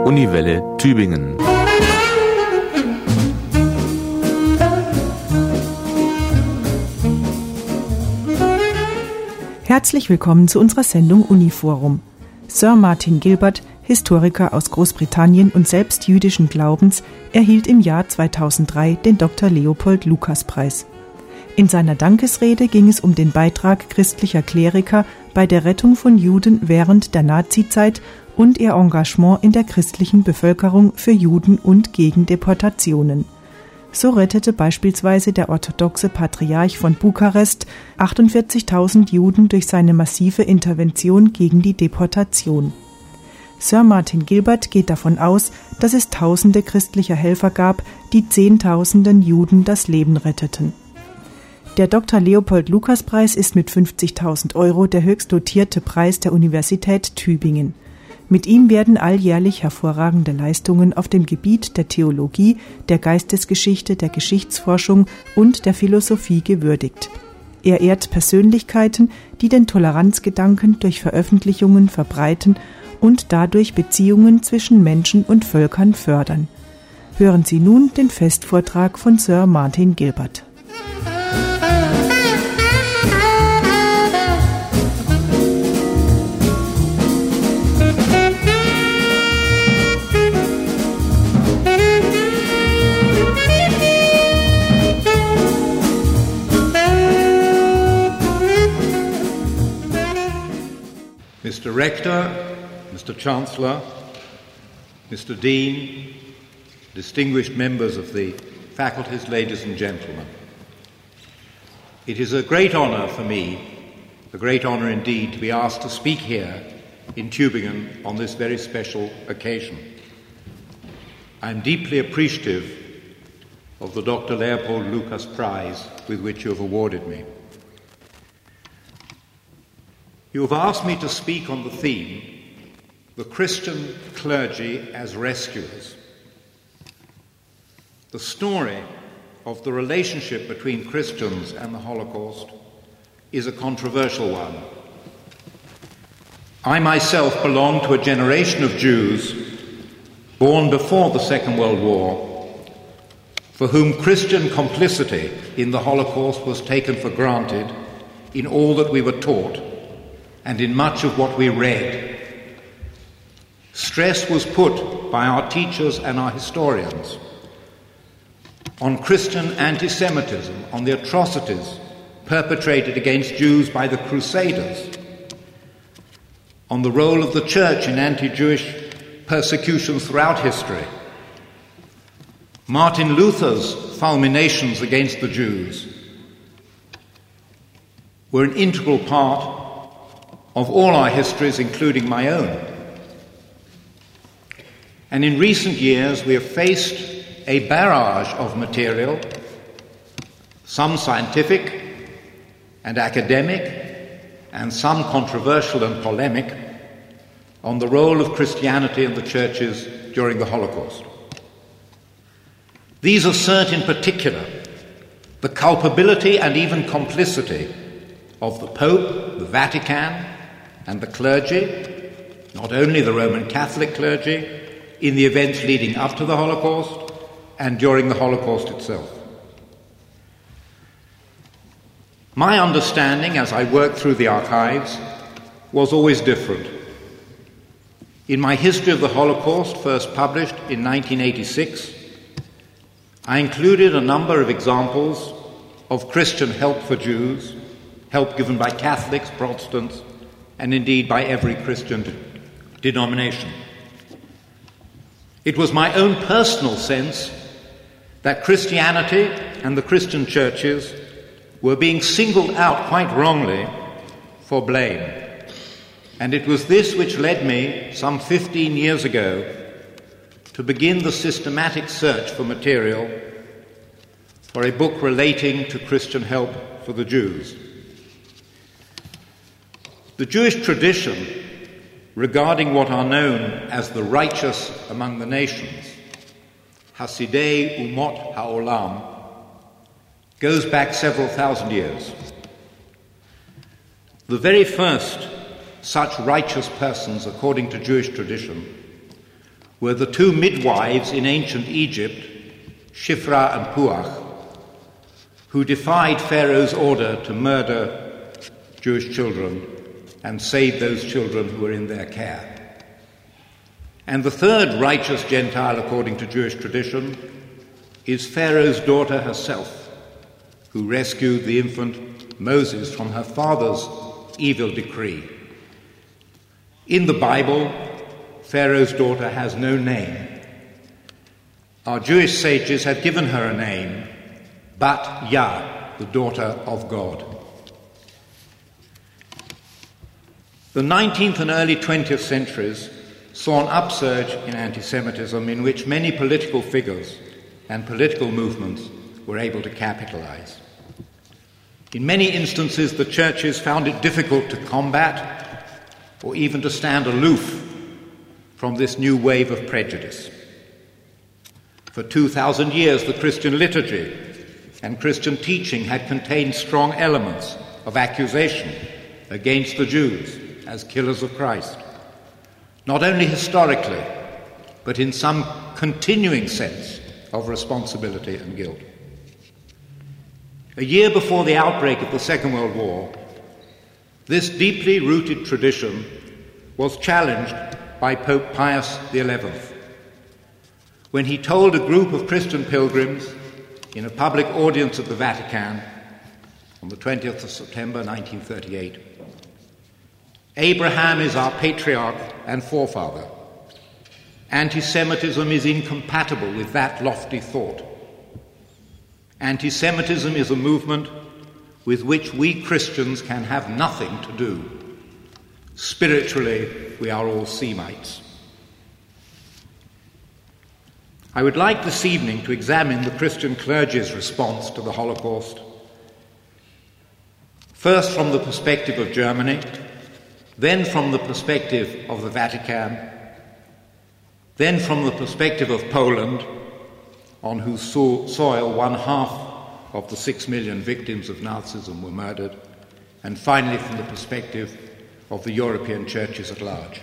Uniwelle Tübingen. Herzlich willkommen zu unserer Sendung Uniforum. Sir Martin Gilbert, Historiker aus Großbritannien und selbst jüdischen Glaubens, erhielt im Jahr 2003 den Dr. Leopold-Lucas-Preis. In seiner Dankesrede ging es um den Beitrag christlicher Kleriker bei der Rettung von Juden während der Nazizeit und ihr Engagement in der christlichen Bevölkerung für Juden und gegen Deportationen. So rettete beispielsweise der orthodoxe Patriarch von Bukarest 48.000 Juden durch seine massive Intervention gegen die Deportation. Sir Martin Gilbert geht davon aus, dass es Tausende christlicher Helfer gab, die Zehntausenden Juden das Leben retteten. Der Dr. Leopold-Lucas-Preis ist mit 50.000 € der höchst dotierte Preis der Universität Tübingen. Mit ihm werden alljährlich hervorragende Leistungen auf dem Gebiet der Theologie, der Geistesgeschichte, der Geschichtsforschung und der Philosophie gewürdigt. Er ehrt Persönlichkeiten, die den Toleranzgedanken durch Veröffentlichungen verbreiten und dadurch Beziehungen zwischen Menschen und Völkern fördern. Hören Sie nun den Festvortrag von Sir Martin Gilbert. Mr. Rector, Mr. Chancellor, Mr. Dean, distinguished members of the faculties, ladies and gentlemen. It is a great honour for me, a great honour indeed, to be asked to speak here in Tübingen on this very special occasion. I am deeply appreciative of the Dr. Leopold Lucas Prize with which you have awarded me. You have asked me to speak on the theme, the Christian clergy as rescuers. The story of the relationship between Christians and the Holocaust is a controversial one. I myself belong to a generation of Jews born before the Second World War, for whom Christian complicity in the Holocaust was taken for granted in all that we were taught and in much of what we read. Stress was put by our teachers and our historians on Christian anti-Semitism, on the atrocities perpetrated against Jews by the Crusaders, on the role of the Church in anti-Jewish persecutions throughout history. Martin Luther's fulminations against the Jews were an integral part of all our histories, including my own. And in recent years, we have faced a barrage of material, some scientific and academic, and some controversial and polemic, on the role of Christianity in the churches during the Holocaust. These assert in particular the culpability and even complicity of the Pope, the Vatican, and the clergy, not only the Roman Catholic clergy, in the events leading up to the Holocaust and during the Holocaust itself. My understanding as I worked through the archives was always different. In my History of the Holocaust, first published in 1986, I included a number of examples of Christian help for Jews, help given by Catholics, Protestants, and indeed by every Christian denomination. It was my own personal sense that Christianity and the Christian churches were being singled out quite wrongly for blame. And it was this which led me, some 15 years ago, to begin the systematic search for material for a book relating to Christian help for the Jews. The Jewish tradition regarding what are known as the righteous among the nations, Hasidei Umot HaOlam, goes back several thousand years. The very first such righteous persons, according to Jewish tradition, were the two midwives in ancient Egypt, Shifra and Puach, who defied Pharaoh's order to murder Jewish children and save those children who were in their care. And the third righteous Gentile, according to Jewish tradition, is Pharaoh's daughter herself, who rescued the infant Moses from her father's evil decree. In the Bible, Pharaoh's daughter has no name. Our Jewish sages have given her a name, Bat Yah, the daughter of God. The 19th and early 20th centuries saw an upsurge in anti-Semitism in which many political figures and political movements were able to capitalize. In many instances, the churches found it difficult to combat or even to stand aloof from this new wave of prejudice. For 2,000 years, the Christian liturgy and Christian teaching had contained strong elements of accusation against the Jews as killers of Christ, not only historically, but in some continuing sense of responsibility and guilt. A year before the outbreak of the Second World War, this deeply rooted tradition was challenged by Pope Pius XI, when he told a group of Christian pilgrims in a public audience at the Vatican on the 20th of September 1938, "Abraham is our patriarch and forefather. Anti-Semitism is incompatible with that lofty thought. Anti-Semitism is a movement with which we Christians can have nothing to do. Spiritually, we are all Semites." I would like this evening to examine the Christian clergy's response to the Holocaust, first from the perspective of Germany, then from the perspective of the Vatican, then from the perspective of Poland, on whose soil 1/2 of the 6 million victims of Nazism were murdered, and finally from the perspective of the European churches at large.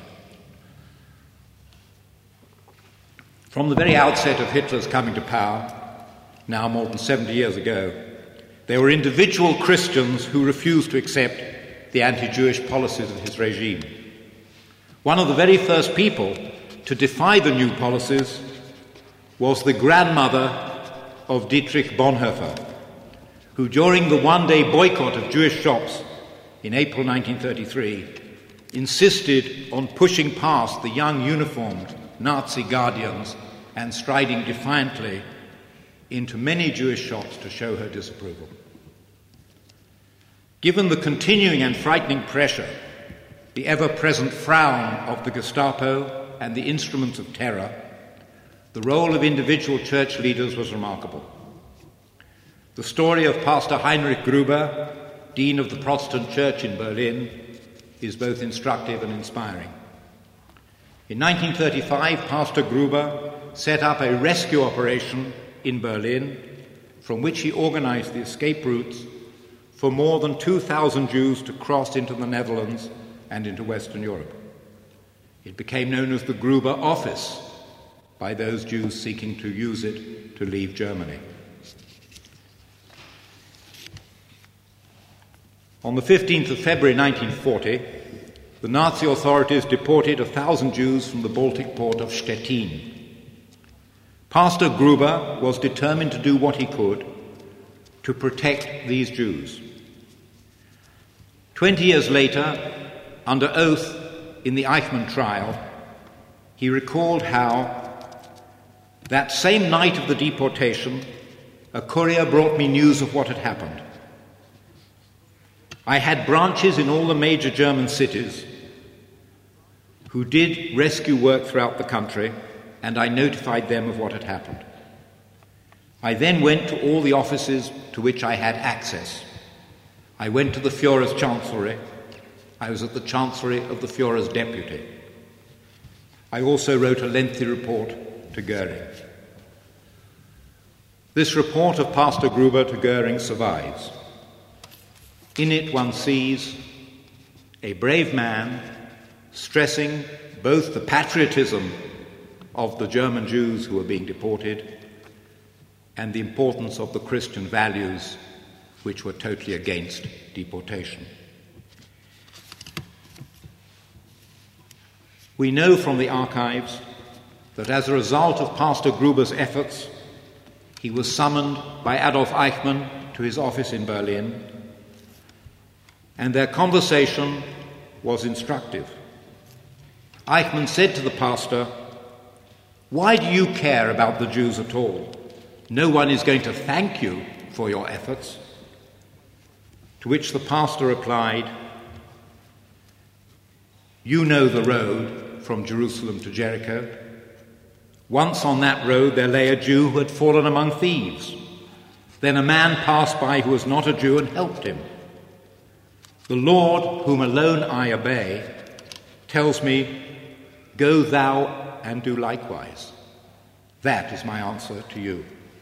From the very outset of Hitler's coming to power, now more than 70 years ago, there were individual Christians who refused to accept the anti-Jewish policies of his regime. One of the very first people to defy the new policies was the grandmother of Dietrich Bonhoeffer, who during the one-day boycott of Jewish shops in April 1933 insisted on pushing past the young uniformed Nazi guardians and striding defiantly into many Jewish shops to show her disapproval. Given the continuing and frightening pressure, the ever-present frown of the Gestapo and the instruments of terror, the role of individual church leaders was remarkable. The story of Pastor Heinrich Gruber, Dean of the Protestant Church in Berlin, is both instructive and inspiring. In 1935, Pastor Gruber set up a rescue operation in Berlin from which he organized the escape routes for more than 2,000 Jews to cross into the Netherlands and into Western Europe. It became known as the Gruber Office by those Jews seeking to use it to leave Germany. On the 15th of February 1940, the Nazi authorities deported 1,000 Jews from the Baltic port of Stettin. Pastor Gruber was determined to do what he could to protect these Jews. 20 years later, under oath in the Eichmann trial, he recalled how that same night of the deportation, a courier brought me news of what had happened. I had branches in all the major German cities who did rescue work throughout the country, and I notified them of what had happened. I then went to all the offices to which I had access. I went to the Führer's chancellery. I was at the chancellery of the Führer's deputy. I also wrote a lengthy report to Goering. This report of Pastor Gruber to Goering survives. In it one sees a brave man stressing both the patriotism of the German Jews who were being deported and the importance of the Christian values which were totally against deportation. We know from the archives that as a result of Pastor Gruber's efforts, he was summoned by Adolf Eichmann to his office in Berlin, and their conversation was instructive. Eichmann said to the pastor, "Why do you care about the Jews at all? No one is going to thank you for your efforts." To which the pastor replied, "You know the road from Jerusalem to Jericho. Once on that road there lay a Jew who had fallen among thieves. Then a man passed by who was not a Jew and helped him. The Lord, whom alone I obey, tells me, 'Go thou and do likewise.' That is my answer to you."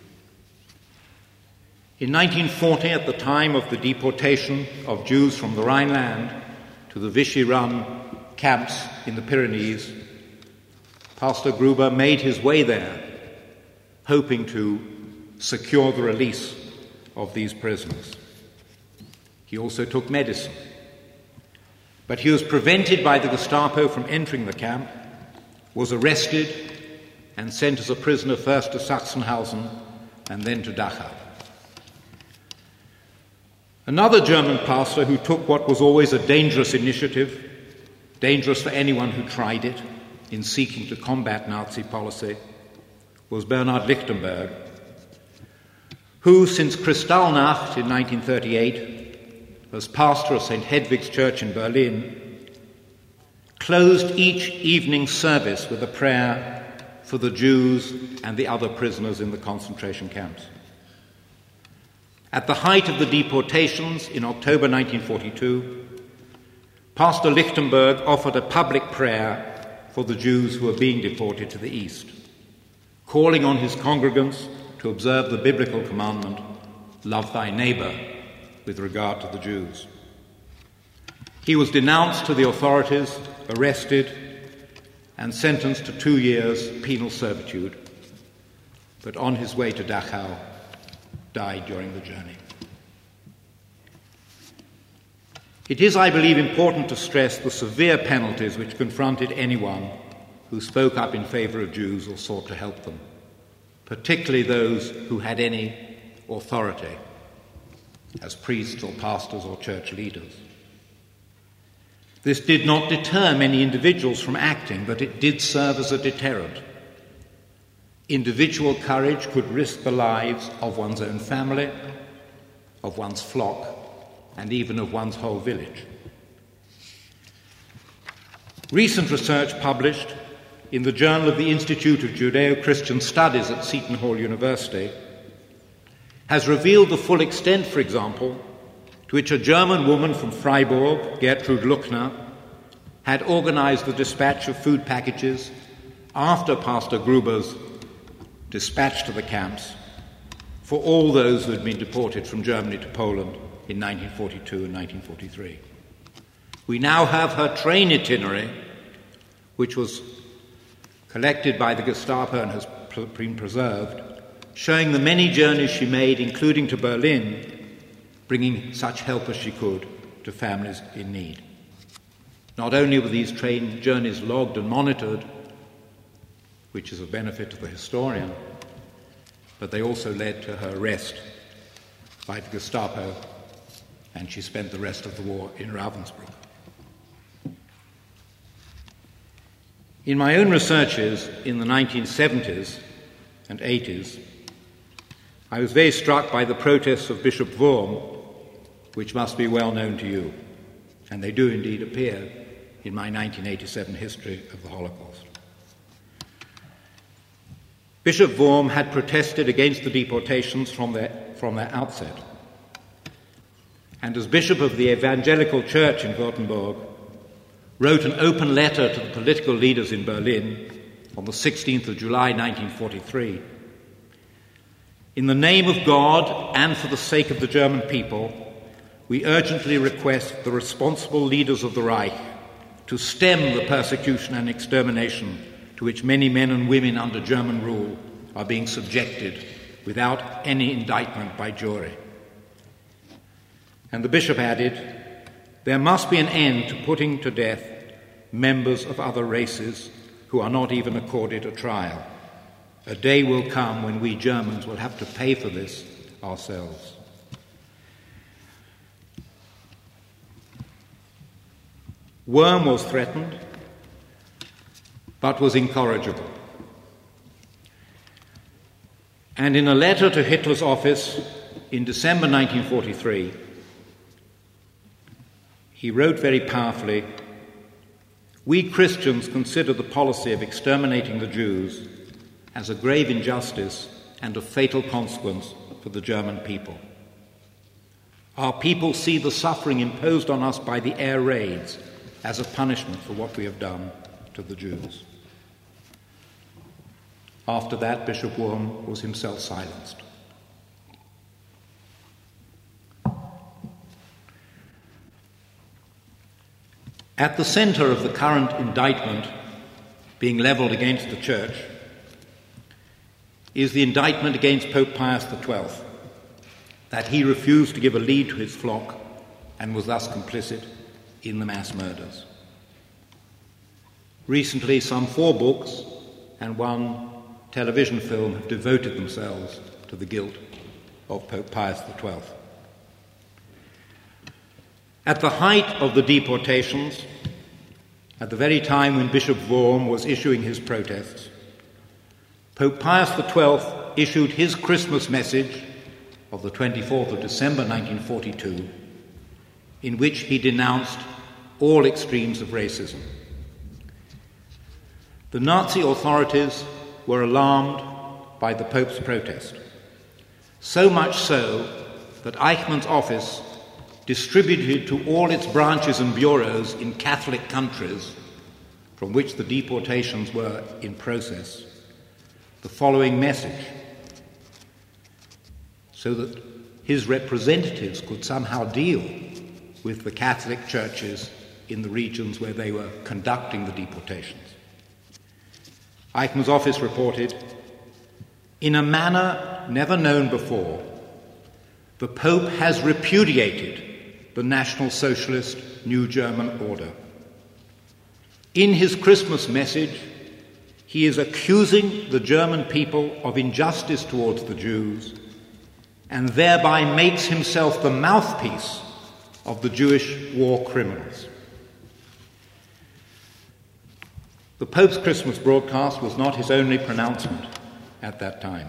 In 1940, at the time of the deportation of Jews from the Rhineland to the Vichy-run camps in the Pyrenees, Pastor Gruber made his way there, hoping to secure the release of these prisoners. He also took medicine. But he was prevented by the Gestapo from entering the camp, was arrested, and sent as a prisoner first to Sachsenhausen and then to Dachau. Another German pastor who took what was always a dangerous initiative, dangerous for anyone who tried it, in seeking to combat Nazi policy, was Bernhard Lichtenberg, who, since Kristallnacht in 1938, as pastor of St. Hedwig's Church in Berlin, closed each evening service with a prayer for the Jews and the other prisoners in the concentration camps. At the height of the deportations in October 1942, Pastor Lichtenberg offered a public prayer for the Jews who were being deported to the east, calling on his congregants to observe the biblical commandment, "Love thy neighbor," with regard to the Jews. He was denounced to the authorities, arrested, and sentenced to 2 years penal servitude, but on his way to Dachau, died during the journey. It is, I believe, important to stress the severe penalties which confronted anyone who spoke up in favor of Jews or sought to help them, particularly those who had any authority as priests or pastors or church leaders. This did not deter many individuals from acting, but it did serve as a deterrent. Individual courage could risk the lives of one's own family, of one's flock, and even of one's whole village. Recent research published in the Journal of the Institute of Judeo-Christian Studies at Seton Hall University has revealed the full extent, for example, to which a German woman from Freiburg, Gertrud Luckner, had organized the dispatch of food packages after Pastor Gruber's dispatch to the camps for all those who had been deported from Germany to Poland in 1942 and 1943. We now have her train itinerary, which was collected by the Gestapo and has been preserved, showing the many journeys she made, including to Berlin, bringing such help as she could to families in need. Not only were these train journeys logged and monitored, which is a benefit to the historian, but they also led to her arrest by the Gestapo, and she spent the rest of the war in Ravensbrück. In my own researches in the 1970s and 80s, I was very struck by the protests of Bishop Wurm, which must be well known to you, and they do indeed appear in my 1987 history of the Holocaust. Bishop Wurm had protested against the deportations from their outset, and as Bishop of the Evangelical Church in Württemberg, wrote an open letter to the political leaders in Berlin on the 16th of July 1943. In the name of God and for the sake of the German people, we urgently request the responsible leaders of the Reich to stem the persecution and extermination to which many men and women under German rule are being subjected without any indictment by jury. And the bishop added, there must be an end to putting to death members of other races who are not even accorded a trial. A day will come when we Germans will have to pay for this ourselves. Worm was threatened, but was incorrigible. And in a letter to Hitler's office in December 1943, he wrote very powerfully, we Christians consider the policy of exterminating the Jews as a grave injustice and a fatal consequence for the German people. Our people see the suffering imposed on us by the air raids as a punishment for what we have done to the Jews. After that, Bishop Worm was himself silenced. At the center of the current indictment being leveled against the Church is the indictment against Pope Pius XII, that he refused to give a lead to his flock and was thus complicit in the mass murders. Recently, some 4 books and 1 television film have devoted themselves to the guilt of Pope Pius XII. At the height of the deportations, at the very time when Bishop Worm was issuing his protests, Pope Pius XII issued his Christmas message of the 24th of December 1942, in which he denounced all extremes of racism. The Nazi authorities were alarmed by the Pope's protest, so much so that Eichmann's office distributed to all its branches and bureaus in Catholic countries from which the deportations were in process the following message, so that his representatives could somehow deal with the Catholic churches in the regions where they were conducting the deportations. Eichmann's office reported, in a manner never known before, the Pope has repudiated the National Socialist New German Order. In his Christmas message, he is accusing the German people of injustice towards the Jews and thereby makes himself the mouthpiece of the Jewish war criminals. The Pope's Christmas broadcast was not his only pronouncement at that time.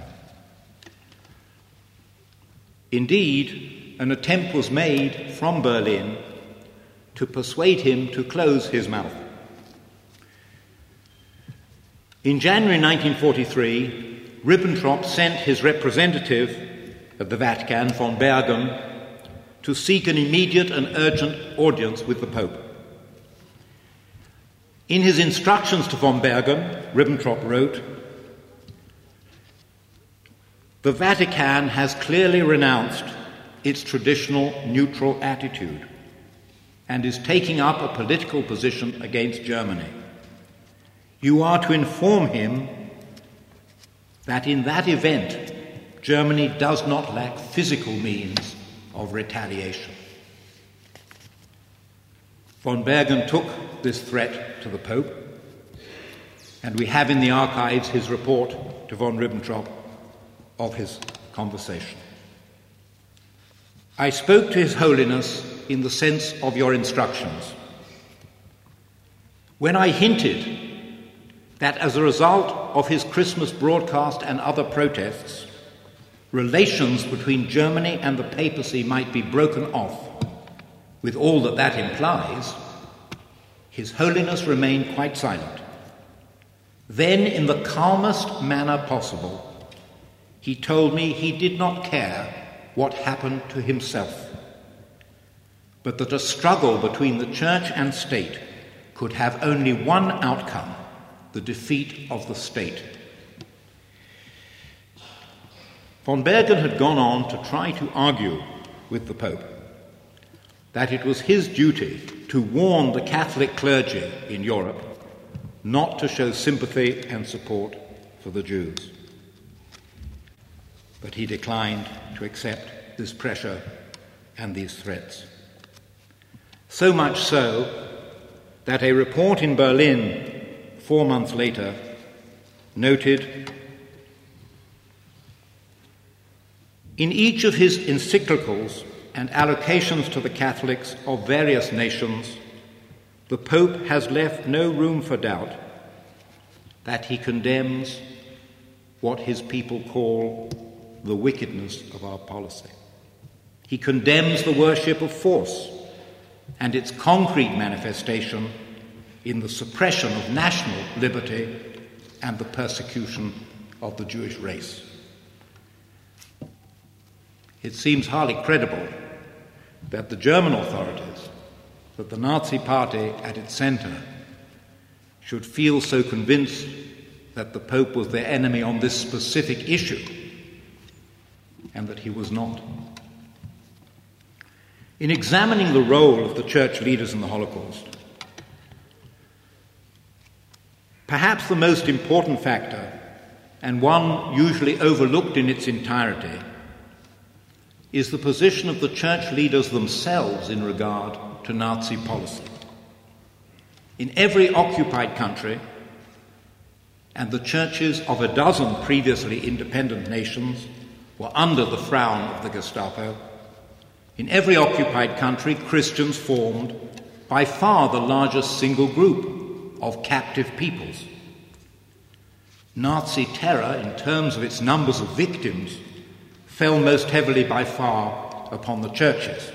Indeed, an attempt was made from Berlin to persuade him to close his mouth. In January 1943, Ribbentrop sent his representative at the Vatican, von Bergen, to seek an immediate and urgent audience with the Pope. In his instructions to von Bergen, Ribbentrop wrote, the Vatican has clearly renounced its traditional neutral attitude and is taking up a political position against Germany. You are to inform him that in that event, Germany does not lack physical means of retaliation. Von Bergen took this threat to the Pope, and we have in the archives his report to von Ribbentrop of his conversation. I spoke to His Holiness in the sense of your instructions. When I hinted that as a result of his Christmas broadcast and other protests, relations between Germany and the papacy might be broken off, with all that that implies, His Holiness remained quite silent. Then, in the calmest manner possible, he told me he did not care what happened to himself, but that a struggle between the church and state could have only one outcome, the defeat of the state. Von Bergen had gone on to try to argue with the Pope that it was his duty to warn the Catholic clergy in Europe not to show sympathy and support for the Jews. But he declined to accept this pressure and these threats. So much so that a report in Berlin 4 months later noted, in each of his encyclicals and allocations to the Catholics of various nations, the Pope has left no room for doubt that he condemns what his people call the wickedness of our policy. He condemns the worship of force and its concrete manifestation in the suppression of national liberty and the persecution of the Jewish race. It seems hardly credible that the German authorities, that the Nazi Party at its center, should feel so convinced that the Pope was their enemy on this specific issue, and that he was not. In examining the role of the church leaders in the Holocaust, perhaps the most important factor, and one usually overlooked in its entirety, is the position of the church leaders themselves in regard to Nazi policy. In every occupied country, and the churches of a dozen previously independent nations were under the frown of the Gestapo, in every occupied country, Christians formed by far the largest single group of captive peoples. Nazi terror, in terms of its numbers of victims, fell most heavily by far upon the churches.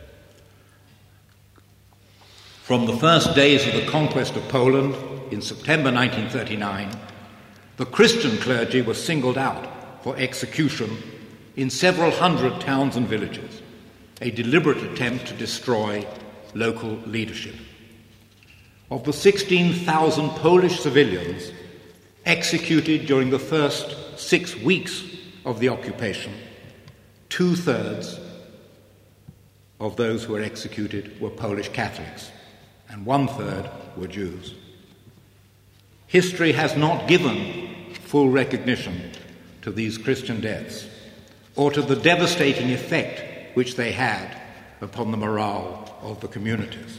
From the first days of the conquest of Poland in September 1939, the Christian clergy were singled out for execution in several hundred towns and villages, a deliberate attempt to destroy local leadership. Of the 16,000 Polish civilians executed during the first 6 weeks of the occupation, 2/3 of those who were executed were Polish Catholics, and 1/3 were Jews. History has not given full recognition to these Christian deaths, or to the devastating effect which they had upon the morale of the communities.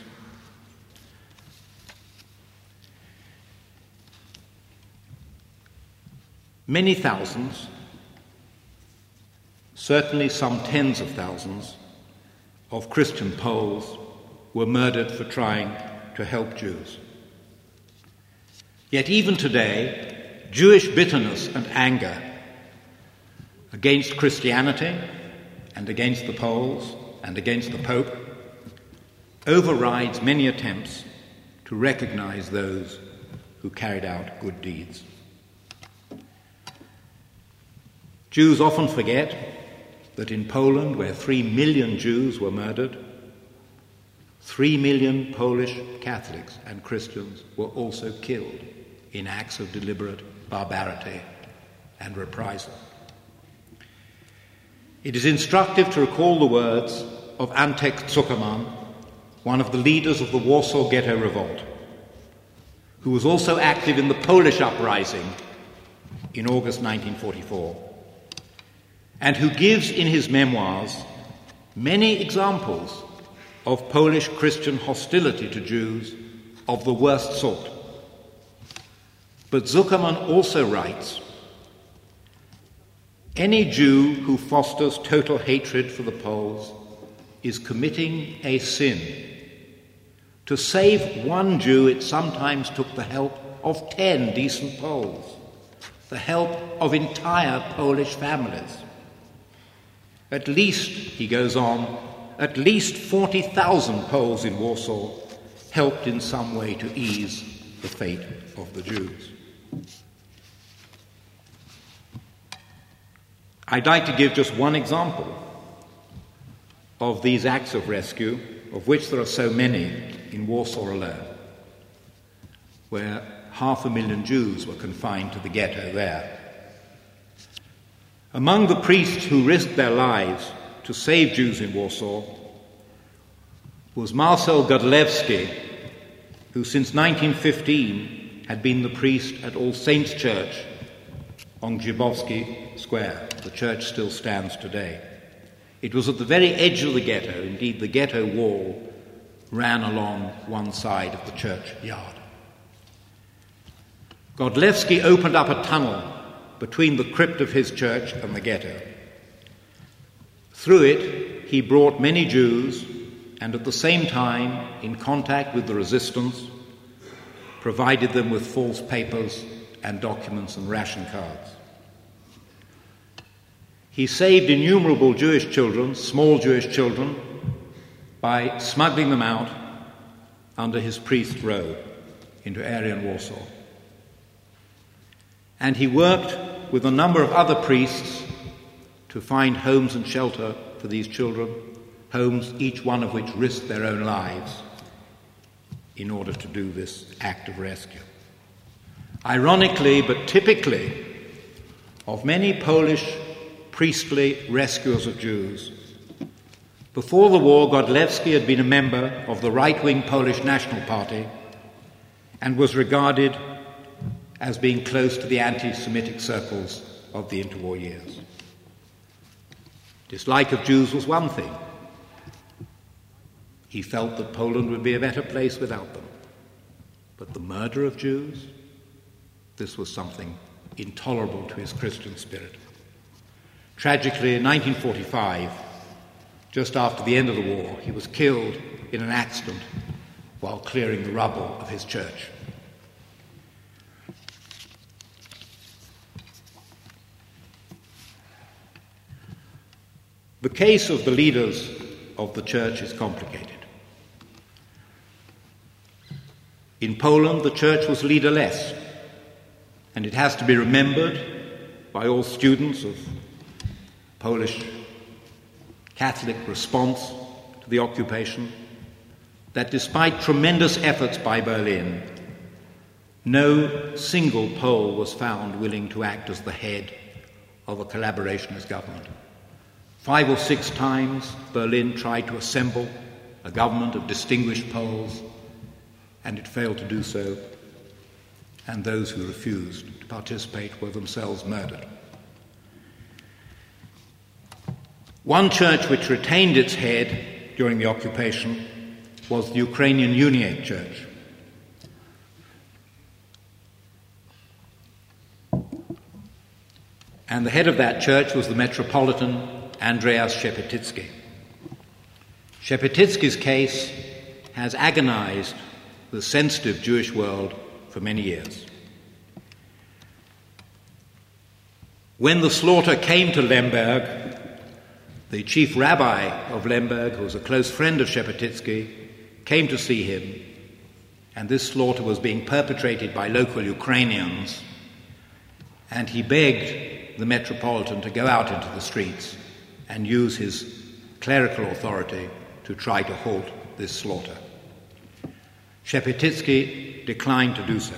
Many thousands, certainly some tens of thousands, of Christian Poles were murdered for trying to help Jews. Yet even today, Jewish bitterness and anger against Christianity and against the Poles and against the Pope overrides many attempts to recognize those who carried out good deeds. Jews often forget that in Poland, where 3 million Jews were murdered, 3 million Polish Catholics and Christians were also killed in acts of deliberate barbarity and reprisal. It is instructive to recall the words of Antek Zuckerman, one of the leaders of the Warsaw Ghetto Revolt, who was also active in the Polish uprising in August 1944, and who gives in his memoirs many examples of Polish Christian hostility to Jews of the worst sort. But Zuckerman also writes, "Any Jew who fosters total hatred for the Poles is committing a sin. To save one Jew, it sometimes took the help of 10 decent Poles, the help of entire Polish families. At least," he goes on, "at least 40,000 Poles in Warsaw helped in some way to ease the fate of the Jews." I'd like to give just one example of these acts of rescue, of which there are so many in Warsaw alone, where 500,000 Jews were confined to the ghetto there. Among the priests who risked their lives to save Jews in Warsaw was Marcel Godlewski, who since 1915 had been the priest at All Saints' Church on Grzybowski Square. The church still stands today. It was at the very edge of the ghetto. Indeed, the ghetto wall ran along one side of the churchyard. Godlewski opened up a tunnel between the crypt of his church and the ghetto. Through it, he brought many Jews, and at the same time, in contact with the resistance, provided them with false papers and documents and ration cards. He saved innumerable Jewish children, small Jewish children, by smuggling them out under his priest robe into Aryan Warsaw. And he worked with a number of other priests to find homes and shelter for these children, homes each one of which risked their own lives in order to do this act of rescue. Ironically, but typically, of many Polish priestly rescuers of Jews, before the war, Godlewski had been a member of the right-wing Polish National Party and was regarded as being close to the anti-Semitic circles of the interwar years. Dislike of Jews was one thing. He felt that Poland would be a better place without them. But the murder of Jews, this was something intolerable to his Christian spirit. Tragically, in 1945, just after the end of the war, he was killed in an accident while clearing the rubble of his church. The case of the leaders of the church is complicated. In Poland, the church was leaderless, and it has to be remembered by all students of Polish Catholic response to the occupation that despite tremendous efforts by Berlin, no single Pole was found willing to act as the head of a collaborationist government. 5 or 6 times Berlin tried to assemble a government of distinguished Poles, and it failed to do so, and those who refused to participate were themselves murdered. One church which retained its head during the occupation was the Ukrainian Uniate Church. And the head of that church was the Metropolitan Andreas Szepetitsky. Szepetitsky's case has agonized the sensitive Jewish world for many years. When the slaughter came to Lemberg, the chief rabbi of Lemberg, who was a close friend of Szepetitsky, came to see him, and this slaughter was being perpetrated by local Ukrainians, and he begged the Metropolitan to go out into the streets and use his clerical authority to try to halt this slaughter. Szepetitsky declined to do so.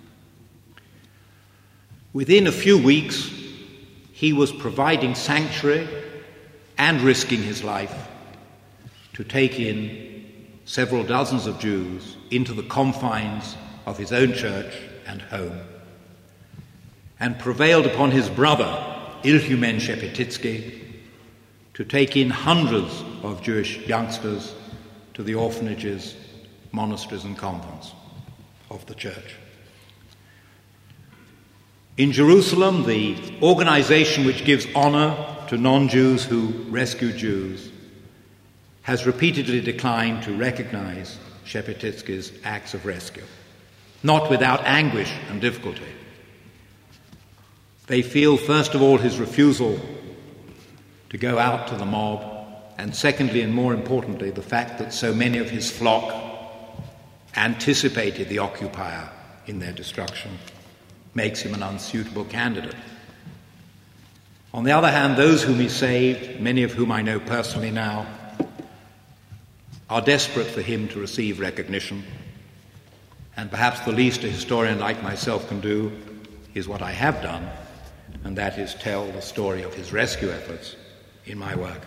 Within a few weeks, he was providing sanctuary and risking his life to take in several dozens of Jews into the confines of his own church and home, and prevailed upon his brother, Ilhumen Szepetitsky, to take in hundreds of Jewish youngsters to the orphanages, monasteries and convents of the church. In Jerusalem, the organization which gives honor to non-Jews who rescue Jews has repeatedly declined to recognize Szepetitsky's acts of rescue, not without anguish and difficulty. They feel, first of all, his refusal to go out to the mob, and secondly, and more importantly, the fact that so many of his flock anticipated the occupier in their destruction makes him an unsuitable candidate. On the other hand, those whom he saved, many of whom I know personally now, are desperate for him to receive recognition, and perhaps the least a historian like myself can do is what I have done, and that is tell the story of his rescue efforts in my work.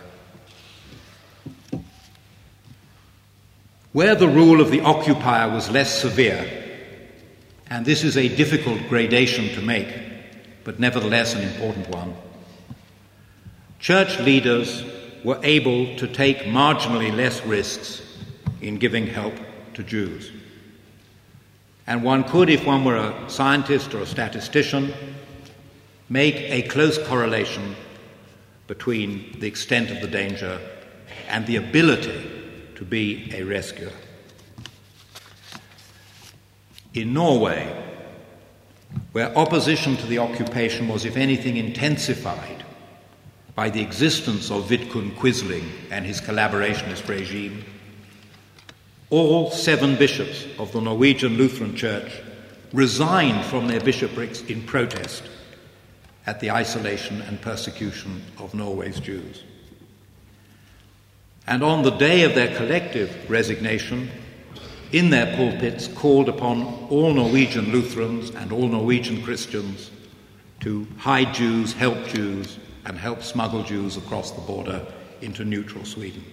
Where the rule of the occupier was less severe, and this is a difficult gradation to make, but nevertheless an important one. Church leaders were able to take marginally less risks in giving help to Jews. And one could, if one were a scientist or a statistician, make a close correlation between the extent of the danger and the ability to be a rescuer. In Norway, where opposition to the occupation was, if anything, intensified by the existence of Vidkun Quisling and his collaborationist regime, all 7 bishops of the Norwegian Lutheran Church resigned from their bishoprics in protest at the isolation and persecution of Norway's Jews. And on the day of their collective resignation, in their pulpits called upon all Norwegian Lutherans and all Norwegian Christians to hide Jews, and help smuggle Jews across the border into neutral Sweden.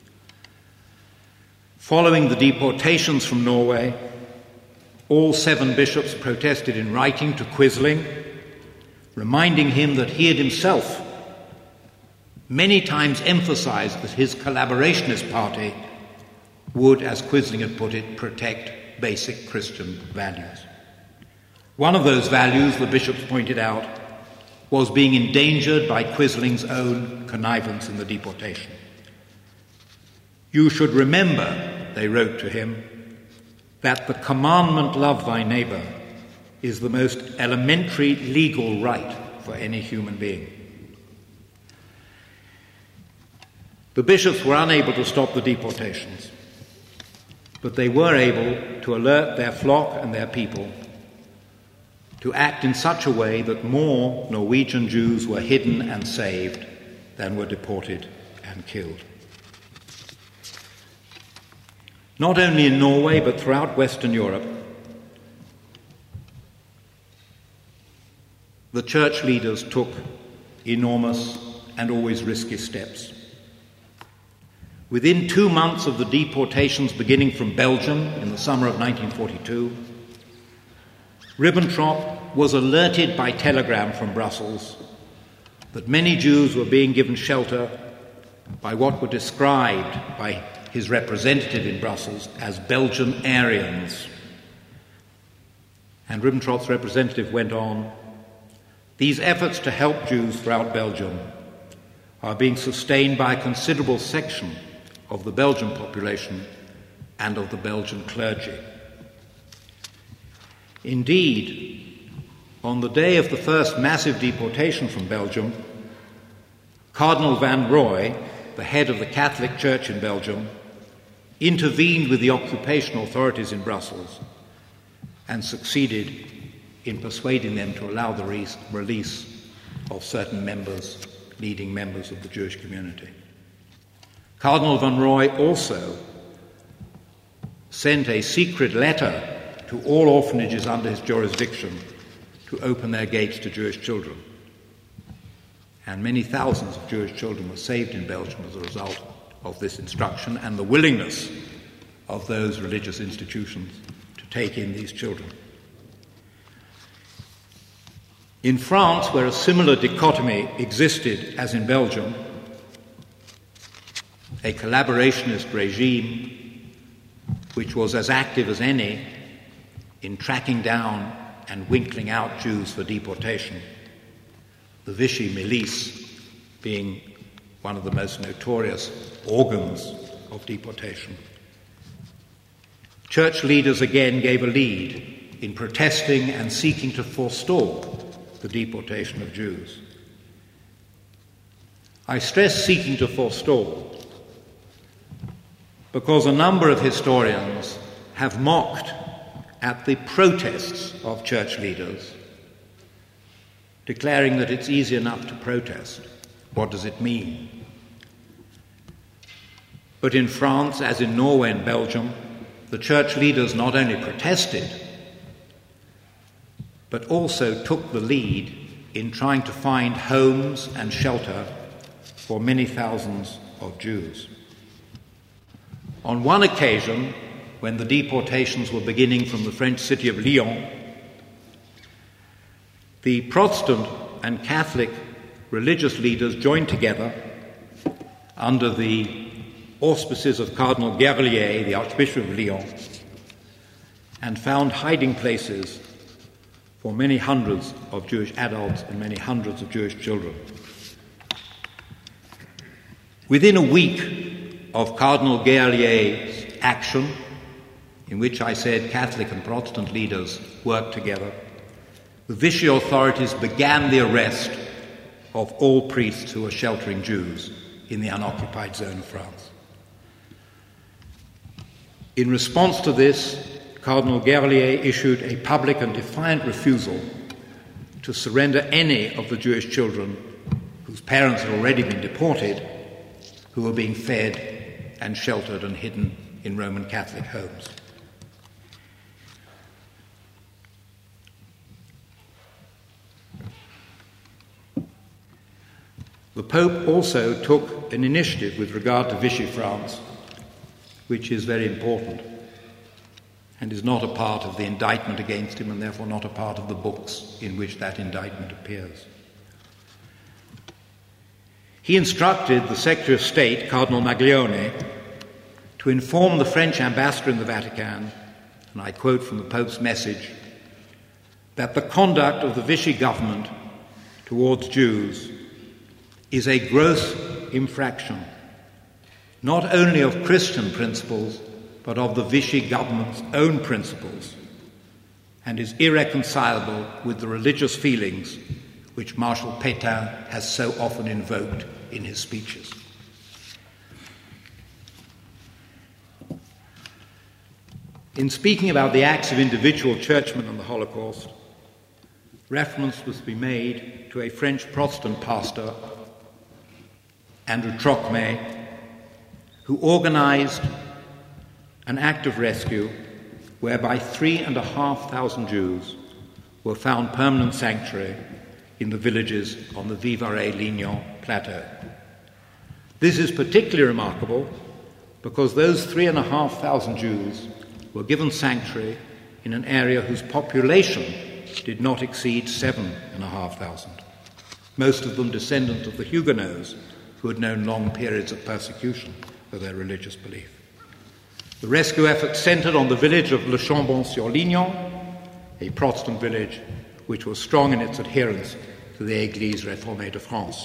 Following the deportations from Norway, all 7 bishops protested in writing to Quisling, reminding him that he had himself many times emphasized that his collaborationist party would, as Quisling had put it, protect basic Christian values. One of those values, the bishops pointed out, was being endangered by Quisling's own connivance in the deportation. You should remember, they wrote to him, that the commandment, love thy neighbor, is the most elementary legal right for any human being. The bishops were unable to stop the deportations, but they were able to alert their flock and their people to act in such a way that more Norwegian Jews were hidden and saved than were deported and killed. Not only in Norway, but throughout Western Europe, the church leaders took enormous and always risky steps. Within 2 months of the deportations beginning from Belgium in the summer of 1942, Ribbentrop was alerted by telegram from Brussels that many Jews were being given shelter by what were described by his representative in Brussels as Belgian Aryans. And Ribbentrop's representative went on, "These efforts to help Jews throughout Belgium are being sustained by a considerable section of the Belgian population and of the Belgian clergy." Indeed, on the day of the first massive deportation from Belgium, Cardinal Van Roy, the head of the Catholic Church in Belgium, intervened with the occupation authorities in Brussels and succeeded in persuading them to allow the release of certain leading members of the Jewish community. Cardinal Van Roy also sent a secret letter to all orphanages under his jurisdiction to open their gates to Jewish children. And many thousands of Jewish children were saved in Belgium as a result of this instruction and the willingness of those religious institutions to take in these children. In France, where a similar dichotomy existed as in Belgium, a collaborationist regime which was as active as any in tracking down and winkling out Jews for deportation, the Vichy milice being one of the most notorious organs of deportation. Church leaders again gave a lead in protesting and seeking to forestall the deportation of Jews. I stress seeking to forestall because a number of historians have mocked at the protests of church leaders, declaring that it's easy enough to protest. What does it mean? But in France, as in Norway and Belgium, the church leaders not only protested, but also took the lead in trying to find homes and shelter for many thousands of Jews. On one occasion, when the deportations were beginning from the French city of Lyon, The Protestant and Catholic religious leaders joined together under the auspices of Cardinal Guerlier, the Archbishop of Lyons, and found hiding places for many hundreds of Jewish adults and many hundreds of Jewish children. Within a week of Cardinal Guerlier's action, in which I said Catholic and Protestant leaders worked together, the Vichy authorities began the arrest of all priests who were sheltering Jews in the unoccupied zone of France. In response to this, Cardinal Guerlier issued a public and defiant refusal to surrender any of the Jewish children whose parents had already been deported, who were being fed and sheltered and hidden in Roman Catholic homes. The Pope also took an initiative with regard to Vichy France, which is very important and is not a part of the indictment against him and therefore not a part of the books in which that indictment appears. He instructed the Secretary of State, Cardinal Maglione, to inform the French ambassador in the Vatican, and I quote from the Pope's message, that the conduct of the Vichy government towards Jews is a gross infraction, not only of Christian principles, but of the Vichy government's own principles, and is irreconcilable with the religious feelings which Marshal Pétain has so often invoked in his speeches. In speaking about the acts of individual churchmen in the Holocaust, reference must be made to a French Protestant pastor, Andrew Trocmé, who organized an act of rescue whereby 3,500 Jews were found permanent sanctuary in the villages on the Vivarais-Lignon plateau. This is particularly remarkable because those 3,500 Jews were given sanctuary in an area whose population did not exceed 7,500, most of them descendants of the Huguenots who had known long periods of persecution for their religious belief. The rescue effort centered on the village of Le Chambon-sur-Lignon, a Protestant village which was strong in its adherence to the Église réformée de France.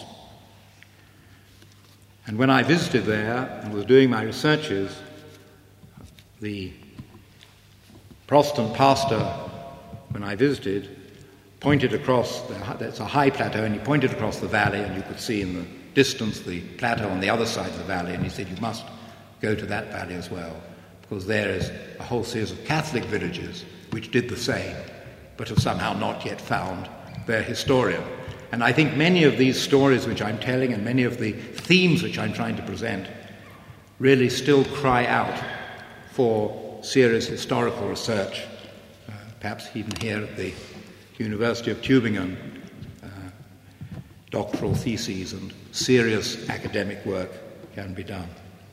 And when I visited there and was doing my researches, the Protestant pastor, when I visited, pointed across, that's a high plateau, and he pointed across the valley, and you could see in the distance the plateau on the other side of the valley, and he said, you must go to that valley as well, because there is a whole series of Catholic villages which did the same, but have somehow not yet found their historian. And I think many of these stories which I'm telling and many of the themes which I'm trying to present really still cry out for serious historical research, perhaps even here at the University of Tübingen, doctoral theses and serious academic work can be done.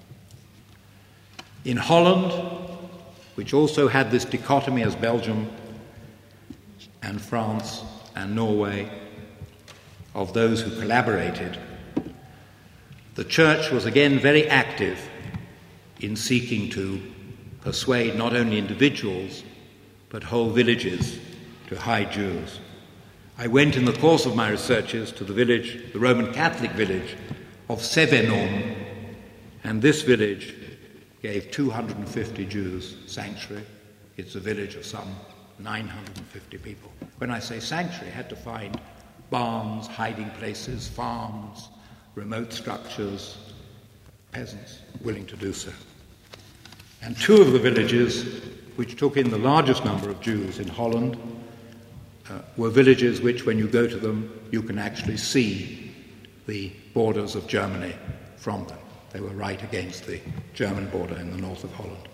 In Holland, which also had this dichotomy as Belgium and France and Norway, of those who collaborated, the Church was again very active in seeking to persuade not only individuals but whole villages to hide Jews. I went in the course of my researches to the village, the Roman Catholic village of Cévenôme, and this village gave 250 Jews sanctuary. It's a village of some 950 people. When I say sanctuary, I had to find barns, hiding places, farms, remote structures, peasants willing to do so. And two of the villages which took in the largest number of Jews in Holland were villages which, when you go to them, you can actually see the borders of Germany from them. They were right against the German border in the north of Holland.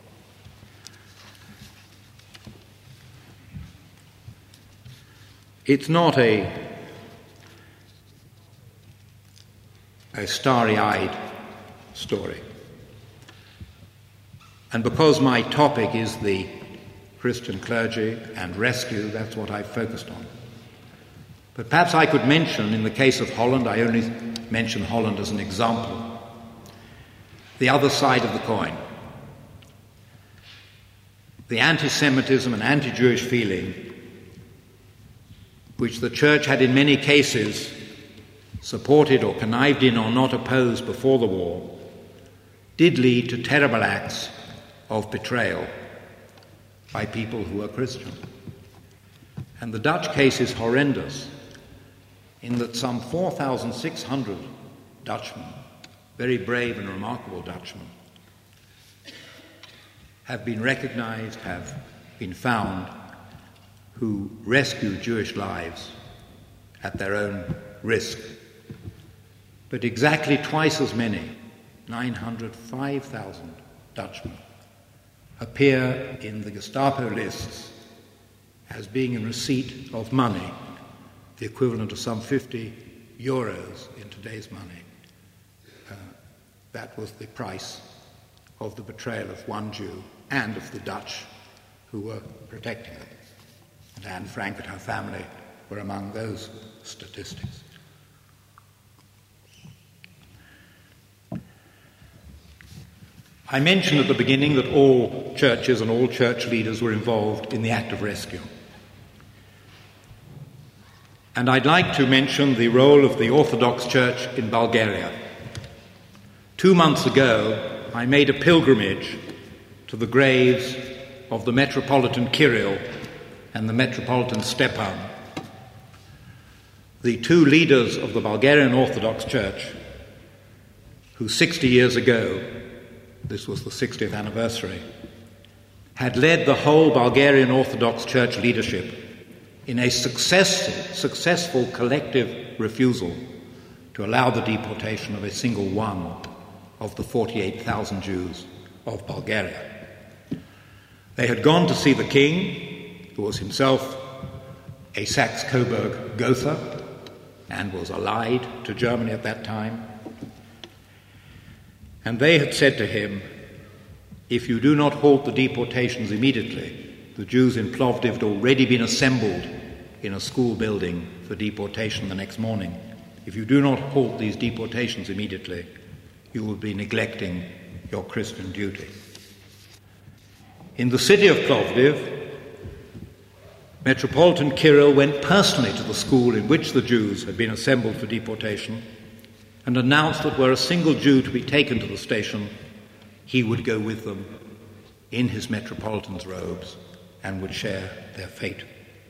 It's not a starry-eyed story. And because my topic is the Christian clergy and rescue, that's what I've focused on. But perhaps I could mention, in the case of Holland, I only mention Holland as an example, the other side of the coin. The anti-Semitism and anti-Jewish feeling which the Church had in many cases supported or connived in or not opposed before the war did lead to terrible acts of betrayal by people who were Christian. And the Dutch case is horrendous in that some 4,600 Dutchmen, very brave and remarkable Dutchmen, have been recognized, have been found, who rescued Jewish lives at their own risk. But exactly twice as many, 905,000 Dutchmen, appear in the Gestapo lists as being in receipt of money, the equivalent of some 50 euros in today's money. That was the price of the betrayal of one Jew and of the Dutch who were protecting them. And Anne Frank and her family were among those statistics. I mentioned at the beginning that all churches and all church leaders were involved in the act of rescue. And I'd like to mention the role of the Orthodox Church in Bulgaria. 2 months ago, I made a pilgrimage to the graves of the Metropolitan Kirill and the Metropolitan Stepan, the two leaders of the Bulgarian Orthodox Church, who 60 years ago, this was the 60th anniversary, had led the whole Bulgarian Orthodox Church leadership in a successful collective refusal to allow the deportation of a single one of the 48,000 Jews of Bulgaria. They had gone to see the king, who was himself a Saxe-Coburg Gotha and was allied to Germany at that time. And they had said to him, if you do not halt the deportations immediately, the Jews in Plovdiv had already been assembled in a school building for deportation the next morning. If you do not halt these deportations immediately, you will be neglecting your Christian duty. In the city of Plovdiv, Metropolitan Kirill went personally to the school in which the Jews had been assembled for deportation and announced that were a single Jew to be taken to the station, he would go with them in his metropolitan's robes and would share their fate.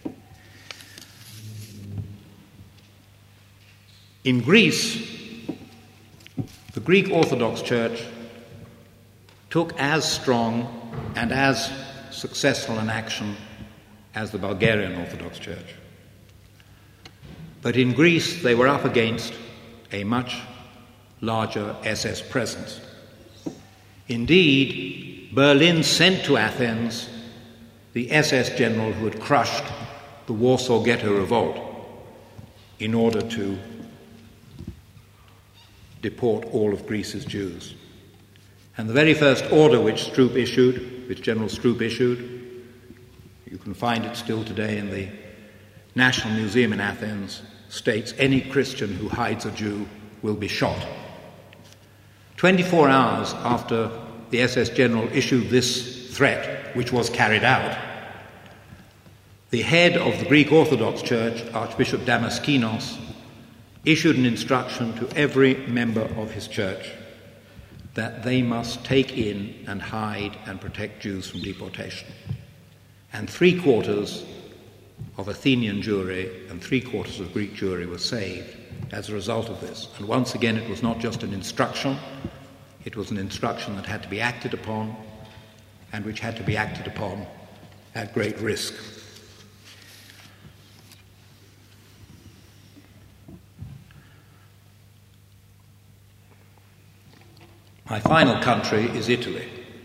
In Greece, the Greek Orthodox Church took as strong and as successful an action as the Bulgarian Orthodox Church. But in Greece, they were up against a much larger SS presence. Indeed, Berlin sent to Athens the SS general who had crushed the Warsaw Ghetto Revolt in order to deport all of Greece's Jews. And the very first order which General Stroop issued, you can find it still today in the National Museum in Athens, states any Christian who hides a Jew will be shot. 24 hours after the SS general issued this threat, which was carried out, the head of the Greek Orthodox Church, Archbishop Damaskinos, issued an instruction to every member of his church that they must take in and hide and protect Jews from deportation. And 3/4 of Athenian Jewry and 3/4 of Greek Jewry were saved as a result of this. And once again, it was not just an instruction, it was an instruction that had to be acted upon, and which had to be acted upon at great risk. My final country is Italy.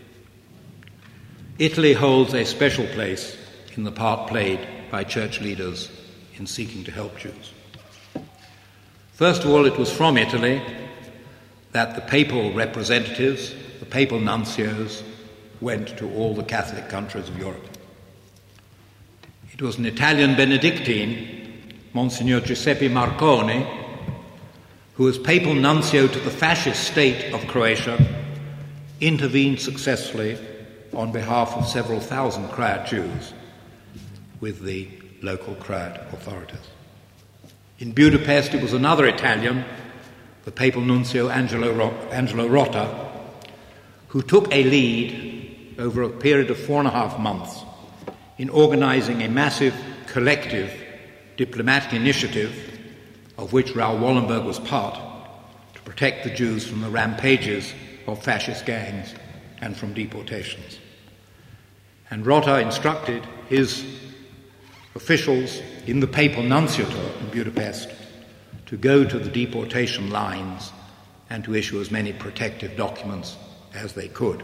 Italy holds a special place in the part played by church leaders in seeking to help Jews. First of all, it was from Italy that the papal representatives, the papal nuncios, went to all the Catholic countries of Europe. It was an Italian Benedictine, Monsignor Giuseppe Marconi, who was papal nuncio to the fascist state of Croatia, intervened successfully on behalf of several thousand Croat Jews with the local Croat authorities. In Budapest, it was another Italian, the papal nuncio Angelo Rota, who took a lead over a period of 4.5 months in organizing a massive collective diplomatic initiative, of which Raoul Wallenberg was part, to protect the Jews from the rampages of fascist gangs and from deportations. And Rota instructed his officials in the papal nunciature in Budapest to go to the deportation lines and to issue as many protective documents as they could.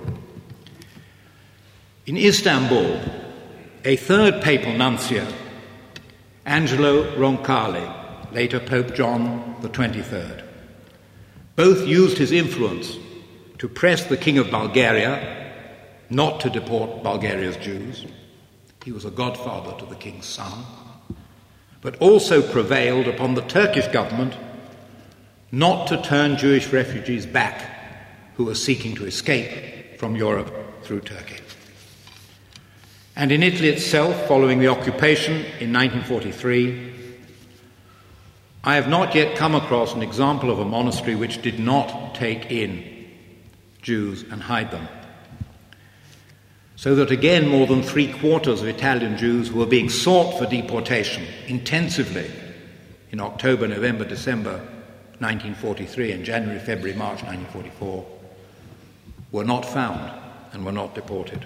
In Istanbul, a third papal nuncio, Angelo Roncalli, later Pope John the 23rd, both used his influence to press the King of Bulgaria not to deport Bulgaria's Jews. He was a godfather to the king's son, but also prevailed upon the Turkish government not to turn Jewish refugees back who were seeking to escape from Europe through Turkey. And in Italy itself, following the occupation in 1943, I have not yet come across an example of a monastery which did not take in Jews and hide them. So that again, more than 3/4 of Italian Jews who were being sought for deportation intensively in October, November, December 1943 and January, February, March 1944 were not found and were not deported.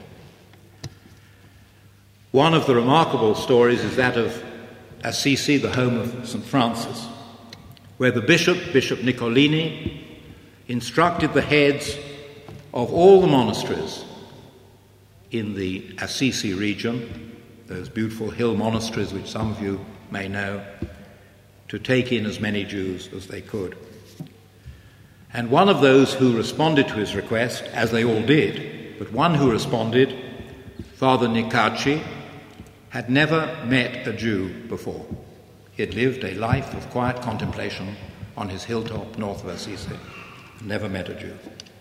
One of the remarkable stories is that of Assisi, the home of St. Francis, where the Bishop Nicolini, instructed the heads of all the monasteries in the Assisi region, those beautiful hill monasteries which some of you may know, to take in as many Jews as they could. And one of those who responded to his request, as they all did, but one who responded, Father Nicacci, had never met a Jew before. He had lived a life of quiet contemplation on his hilltop north of Assisi, never met a Jew.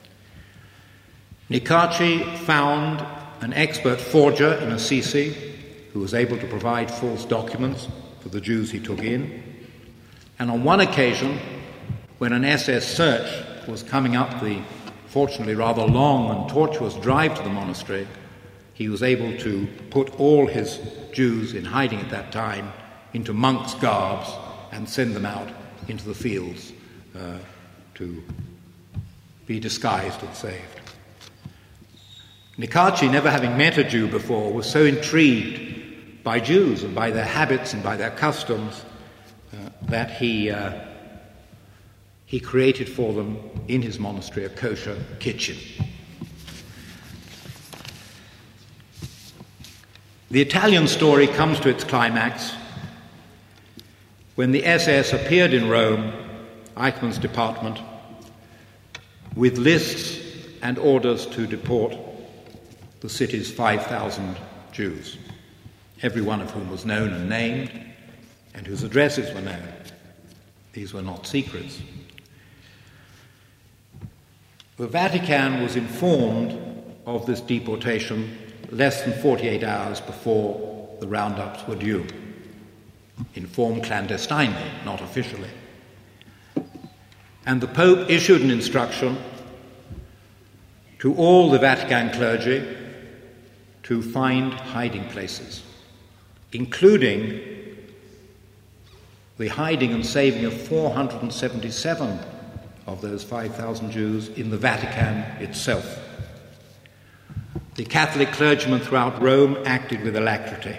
Nicacci found an expert forger in Assisi who was able to provide false documents for the Jews he took in. And on one occasion, when an SS search was coming up the fortunately rather long and tortuous drive to the monastery, he was able to put all his Jews in hiding at that time into monks' garbs and send them out into the fields to be disguised and saved. Nicacci, never having met a Jew before, was so intrigued by Jews and by their habits and by their customs that he created for them in his monastery a kosher kitchen. The Italian story comes to its climax when the SS appeared in Rome, Eichmann's department, with lists and orders to deport the city's 5,000 Jews, every one of whom was known and named, and whose addresses were known. These were not secrets. The Vatican was informed of this deportation less than 48 hours before the roundups were due. Informed clandestinely, not officially. And the Pope issued an instruction to all the Vatican clergy to find hiding places, including the hiding and saving of 477 of those 5,000 Jews in the Vatican itself. The Catholic clergymen throughout Rome acted with alacrity.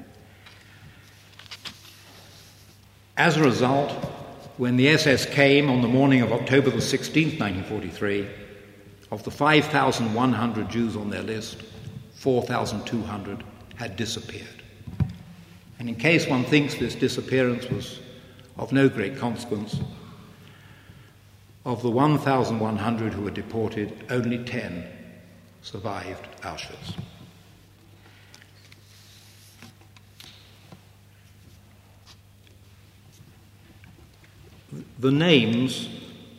As a result, when the SS came on the morning of October the 16th, 1943, of the 5,100 Jews on their list, 4,200 had disappeared. And in case one thinks this disappearance was of no great consequence, of the 1,100 who were deported, only 10 survived Auschwitz. the names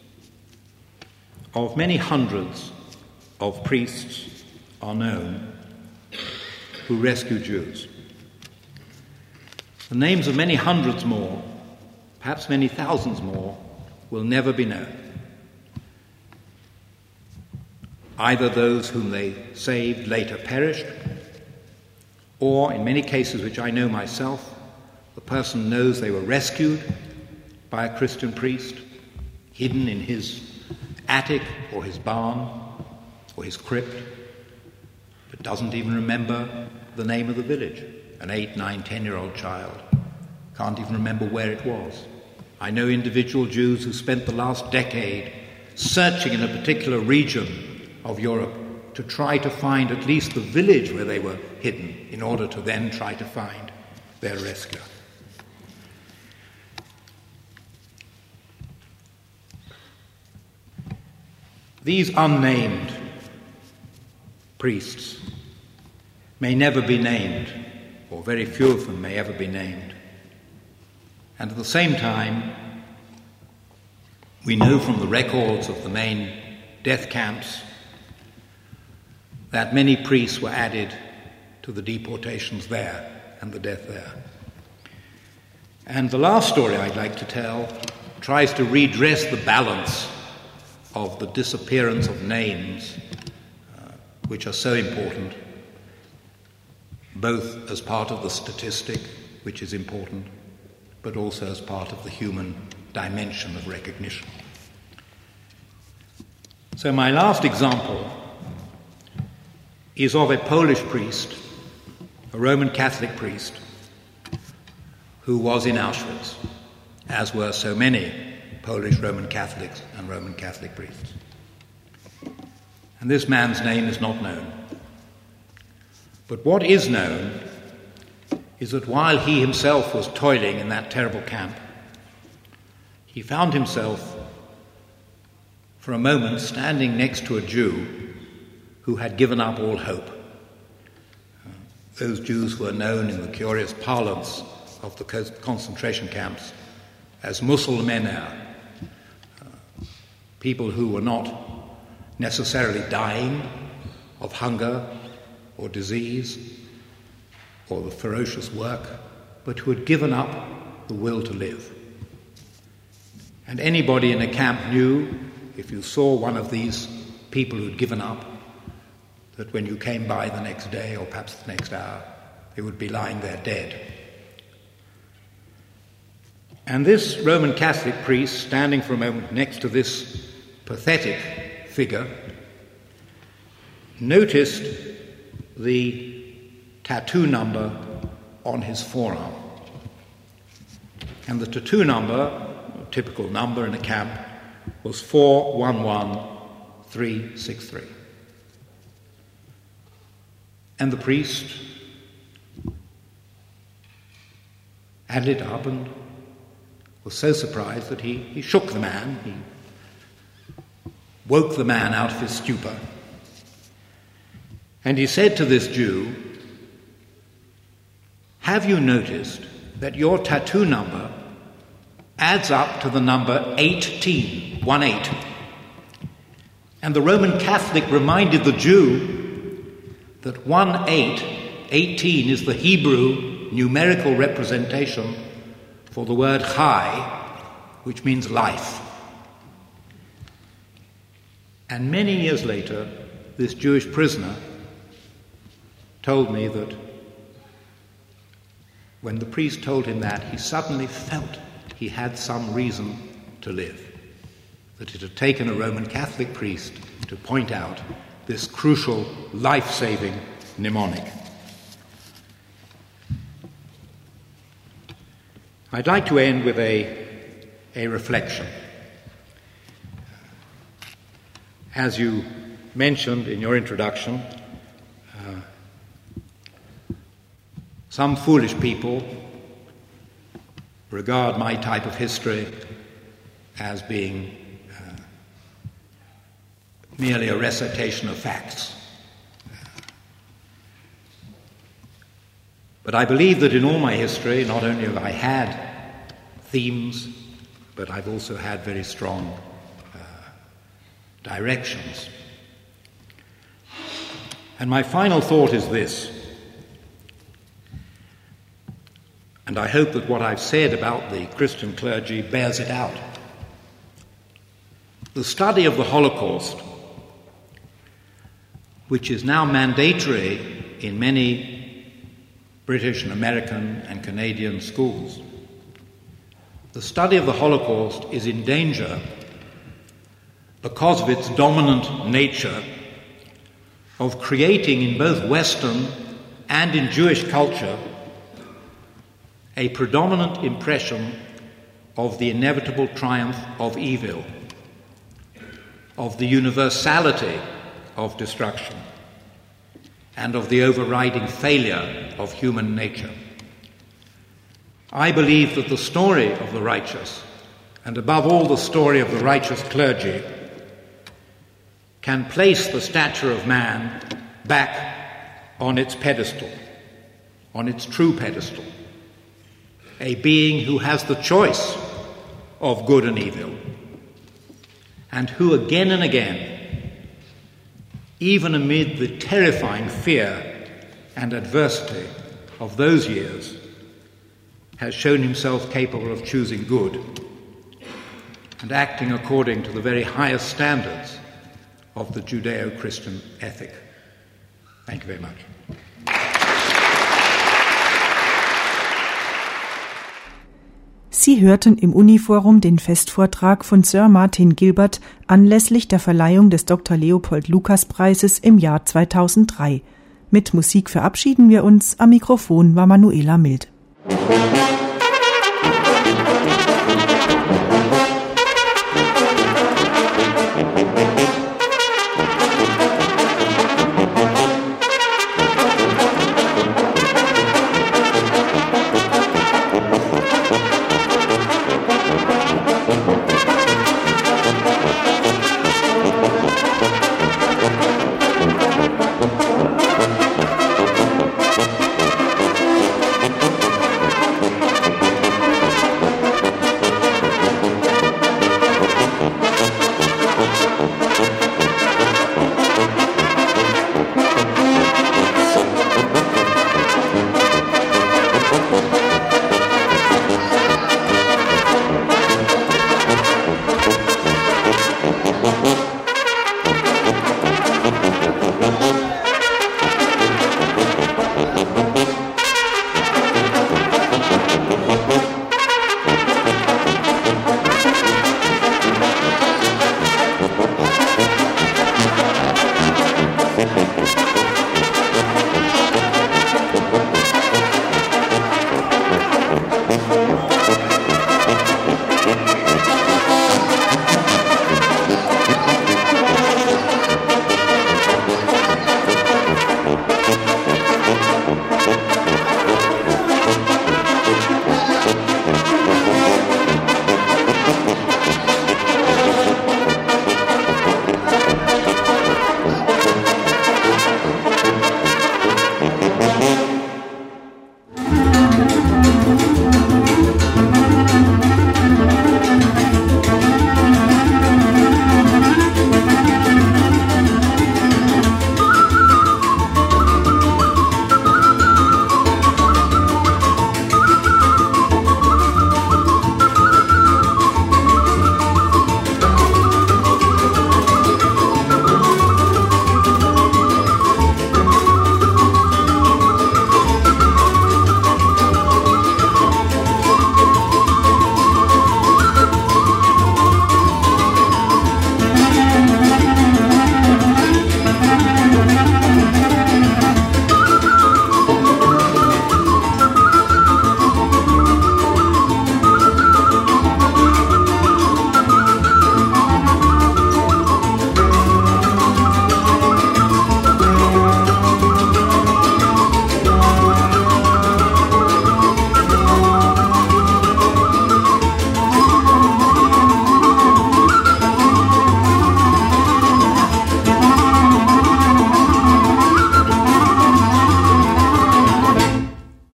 of many hundreds of priests are known who rescued Jews. The names of many hundreds more, perhaps many thousands more, will never be known. Either those whom they saved later perished, or in many cases which I know myself, the person knows they were rescued by a Christian priest, hidden in his attic or his barn or his crypt, but doesn't even remember the name of the village. An 8, 9, 10-year-old child can't even remember where it was. I know individual Jews who spent the last decade searching in a particular region of Europe to try to find at least the village where they were hidden in order to then try to find their rescuer. These unnamed priests may never be named, or very few of them may ever be named. And at the same time, we know from the records of the main death camps that many priests were added to the deportations there and the death there. And the last story I'd like to tell tries to redress the balance of the disappearance of names, which are so important, both as part of the statistic, which is important, but also as part of the human dimension of recognition. So my last example is of a Polish priest, a Roman Catholic priest, who was in Auschwitz, as were so many Polish Roman Catholics and Roman Catholic priests. And this man's name is not known. But what is known is that while he himself was toiling in that terrible camp, he found himself for a moment standing next to a Jew who had given up all hope. Those Jews were known in the curious parlance of the concentration camps as Musulmener, people who were not necessarily dying of hunger or disease or the ferocious work, but who had given up the will to live. And anybody in a camp knew, if you saw one of these people who'd given up, that when you came by the next day or perhaps the next hour, they would be lying there dead. And this Roman Catholic priest, standing for a moment next to this pathetic figure, noticed the tattoo number on his forearm. And the tattoo number, a typical number in a camp, was 411363. And the priest added it up and was so surprised that he shook the man. He woke the man out of his stupor. And he said to this Jew, "Have you noticed that your tattoo number adds up to the number 18, 1-8? And the Roman Catholic reminded the Jew that 1-8, 18, is the Hebrew numerical representation for the word chai, which means life. And many years later, this Jewish prisoner told me that when the priest told him that, he suddenly felt he had some reason to live, that it had taken a Roman Catholic priest to point out this crucial, life-saving mnemonic. I'd like to end with a reflection. As you mentioned in your introduction, some foolish people regard my type of history as being merely a recitation of facts. But I believe that in all my history, not only have I had themes, but I've also had very strong directions. And my final thought is this, and I hope that what I've said about the Christian clergy bears it out. The study of the Holocaust, which is now mandatory in many British and American and Canadian schools, the study of the Holocaust is in danger because of its dominant nature of creating in both Western and in Jewish culture a predominant impression of the inevitable triumph of evil, of the universality of destruction, and of the overriding failure of human nature. I believe that the story of the righteous, and above all the story of the righteous clergy, can place the stature of man back on its pedestal, on its true pedestal, a being who has the choice of good and evil, and who again and again, even amid the terrifying fear and adversity of those years, has shown himself capable of choosing good and acting according to the very highest standards of the Judeo-Christian ethic. Thank you very much. Sie hörten im Uniforum den Festvortrag von Sir Martin Gilbert anlässlich der Verleihung des Dr. Leopold Lucas Preises im Jahr 2003. Mit Musik verabschieden wir uns. Am Mikrofon war Manuela Mild.